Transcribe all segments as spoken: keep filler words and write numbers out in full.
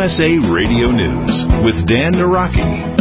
S A Radio News with Dan Naraki.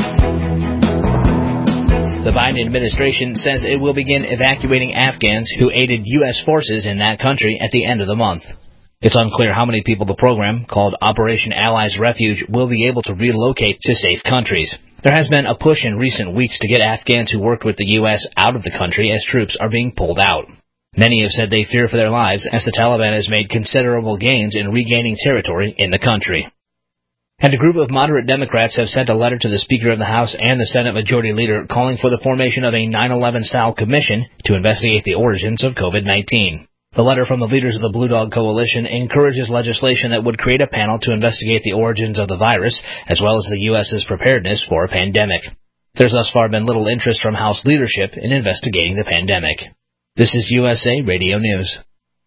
The Biden administration says it will begin evacuating Afghans who aided U S forces in that country at the end of the month. It's unclear how many people the program, called Operation Allies Refuge, will be able to relocate to safe countries. There has been a push in recent weeks to get Afghans who worked with the U S out of the country as troops are being pulled out. Many have said they fear for their lives as the Taliban has made considerable gains in regaining territory in the country. And a group of moderate Democrats have sent a letter to the Speaker of the House and the Senate Majority Leader calling for the formation of a nine eleven-style commission to investigate the origins of COVID nineteen. The letter from the leaders of the Blue Dog Coalition encourages legislation that would create a panel to investigate the origins of the virus, as well as the U S's preparedness for a pandemic. There's thus far been little interest from House leadership in investigating the pandemic. This is U S A Radio News.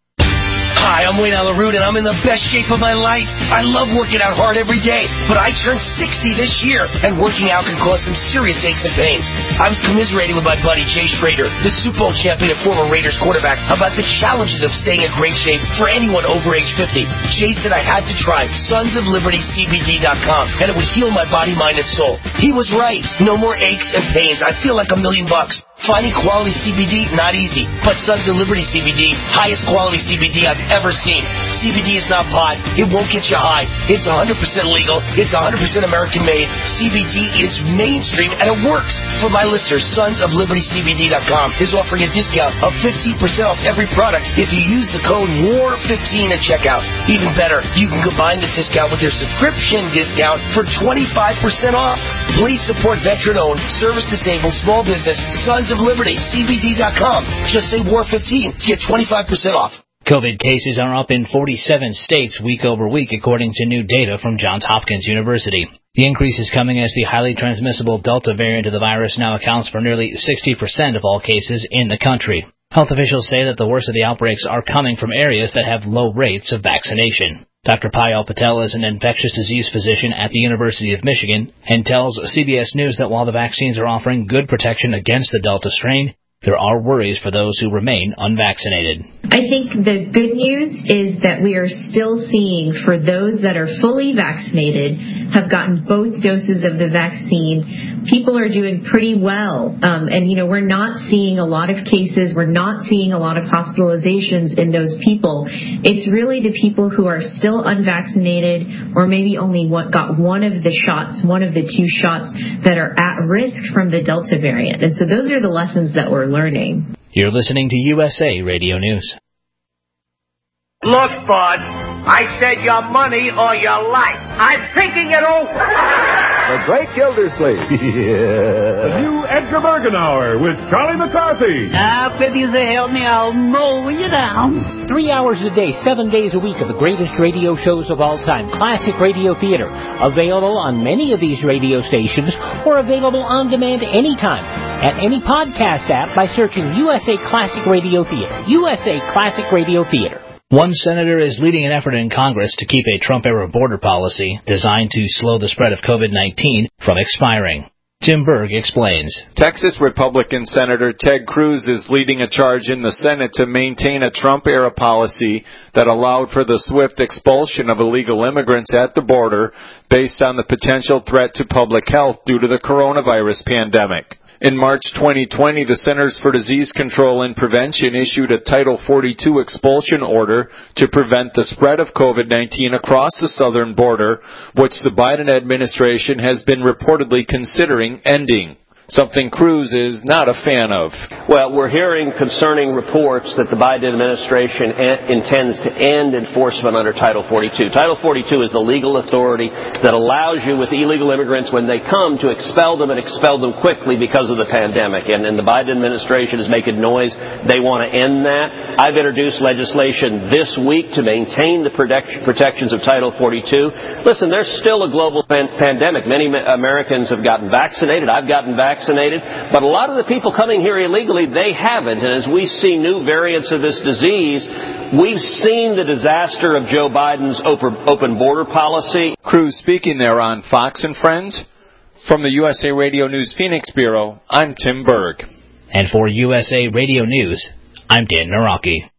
Hi, I'm Wayne Alaroot, and I'm in the best shape of my life. I love working out hard every day, but I turned sixty this year, and working out can cause some serious aches and pains. I was commiserating with my buddy Jay Schrader, the Super Bowl champion and former Raiders quarterback, about the challenges of staying in great shape for anyone over age fifty. Jay said I had to try Sons of Liberty C B D dot com, and it would heal my body, mind, and soul. He was right. No more aches and pains. I feel like a million bucks. Finding quality C B D, not easy. But Sons of Liberty C B D, highest quality C B D I've ever seen. C B D is not pot. It won't get you high. It's one hundred percent legal. It's one hundred percent American-made. C B D is mainstream, and it works. For my listeners, Sons of Liberty C B D dot com is offering a discount of fifteen percent off every product if you use the code W A R fifteen at checkout. Even better, you can combine this discount with your subscription discount for twenty-five percent off. Please support veteran-owned, service-disabled, small business, Sons of Liberty, C B D dot com. Just say W A R fifteen to get twenty-five percent off. COVID cases are up in forty-seven states week over week, according to new data from Johns Hopkins University. The increase is coming as the highly transmissible Delta variant of the virus now accounts for nearly sixty percent of all cases in the country. Health officials say that the worst of the outbreaks are coming from areas that have low rates of vaccination. Doctor Payal Patel is an infectious disease physician at the University of Michigan and tells C B S News that while the vaccines are offering good protection against the Delta strain, there are worries for those who remain unvaccinated. I think the good news is that we are still seeing, for those that are fully vaccinated, have gotten both doses of the vaccine, people are doing pretty well. Um, and, you know, we're not seeing a lot of cases. We're not seeing a lot of hospitalizations in those people. It's really the people who are still unvaccinated or maybe only what got one of the shots, one of the two shots that are at risk from the Delta variant. And so those are the lessons that we're learning. You're listening to U S A Radio News. Look, bud, I said your money or your life. I'm thinking it over. The Great Gildersleeve. Yeah. The new Edgar Bergen Hour with Charlie McCarthy. Now, if you say help me, I'll mow you down. Three hours a day, seven days a week of the greatest radio shows of all time. Classic Radio Theater. Available on many of these radio stations or available on demand anytime at any podcast app by searching U S A Classic Radio Theater. U S A Classic Radio Theater. One senator is leading an effort in Congress to keep a Trump-era border policy designed to slow the spread of COVID nineteen from expiring. Tim Berg explains. Texas Republican Senator Ted Cruz is leading a charge in the Senate to maintain a Trump-era policy that allowed for the swift expulsion of illegal immigrants at the border based on the potential threat to public health due to the coronavirus pandemic. In March twenty twenty, the Centers for Disease Control and Prevention issued a Title forty-two expulsion order to prevent the spread of COVID nineteen across the southern border, which the Biden administration has been reportedly considering ending. Something Cruz is not a fan of. Well, we're hearing concerning reports that the Biden administration intends to end enforcement under Title forty-two. Title forty-two is the legal authority that allows you with illegal immigrants when they come to expel them and expel them quickly because of the pandemic. And, and the Biden administration is making noise. They want to end that. I've introduced legislation this week to maintain the protect, protections of Title forty-two. Listen, there's still a global pan- pandemic. Many Americans have gotten vaccinated. I've gotten vaccinated. Vaccinated, but a lot of the people coming here illegally, they haven't. And as we see new variants of this disease, we've seen the disaster of Joe Biden's open border policy. Cruz speaking there on Fox and Friends. From the U S A Radio News Phoenix Bureau, I'm Tim Berg. And for U S A Radio News, I'm Dan Naraki.